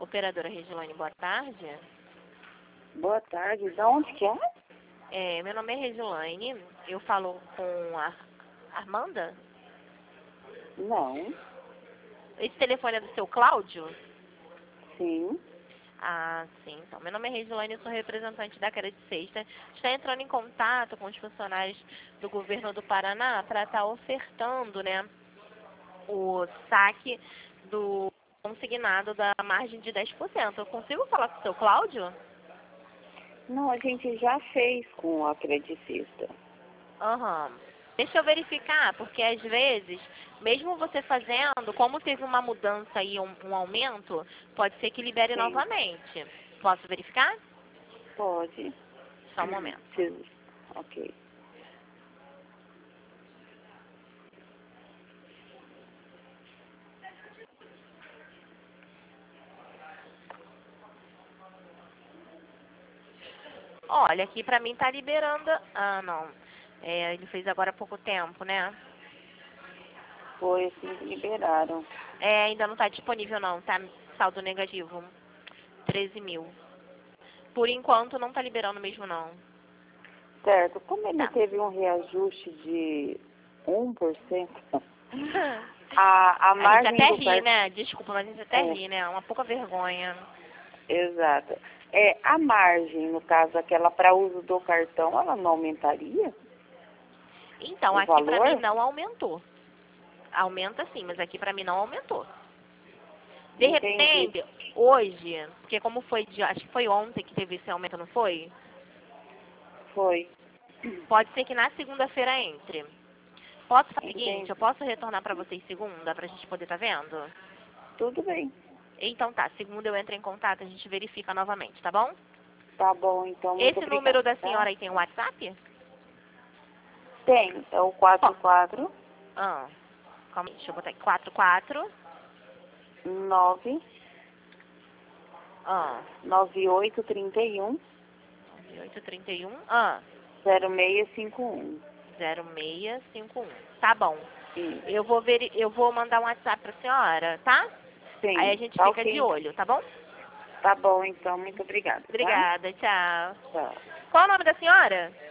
Operadora Regilane, boa tarde. Boa tarde. Da onde que é? Meu nome é Regilane. Eu falo com a Armanda. Não. Esse telefone é do seu Cláudio? Sim. Ah, sim. Então, meu nome é Regilane, eu sou representante da Crédito Sexta. Está entrando em contato com os funcionários do governo do Paraná para estar ofertando, né, o saque do consignado da margem de 10%. Eu consigo falar com o seu Cláudio? Não, a gente já fez com a credicista. Aham. Deixa eu verificar, porque às vezes, mesmo você fazendo, como teve uma mudança aí, um aumento, pode ser que libere Sim. novamente. Posso verificar? Pode. Só um momento. Preciso. Ok. Olha, aqui pra mim tá liberando... Ah, não. Ele fez agora há pouco tempo, né? Foi assim que liberaram. Ainda não tá disponível não, tá? Saldo negativo. 13 mil. Por enquanto não tá liberando mesmo não. Certo. Como ele Tá. teve um reajuste de 1%, a A gente margem até do ri, cartão... né? Desculpa, mas a gente até ri, né? Uma pouca vergonha. Exato. A margem, no caso, aquela para uso do cartão, ela não aumentaria Então, o aqui pra mim valor? não aumentou. Aumenta sim, mas aqui pra mim não aumentou. De Entendi. repente, hoje, porque como foi, acho que foi ontem que teve esse aumento, não foi? Foi. Pode ser que na segunda-feira entre. Posso fazer o seguinte, Entendi. eu posso retornar pra vocês segunda, pra gente poder tá vendo? Tudo bem. Então tá, segunda eu entro em contato, a gente verifica novamente, tá bom? Tá bom, então, muito Esse número obrigada, da tá? senhora aí tem WhatsApp? Tem, é o Ó, 44 calma aí, deixa eu botar aqui. 44 9 ah, 9831 9831 0651. 0651. Tá bom. Sim, Eu vou mandar um WhatsApp pra senhora, tá? Aí a sim, gente tá fica ok. de olho, tá bom? Tá bom, então, muito obrigada, tá? Obrigada, tchau. Tchau. Qual o nome da senhora?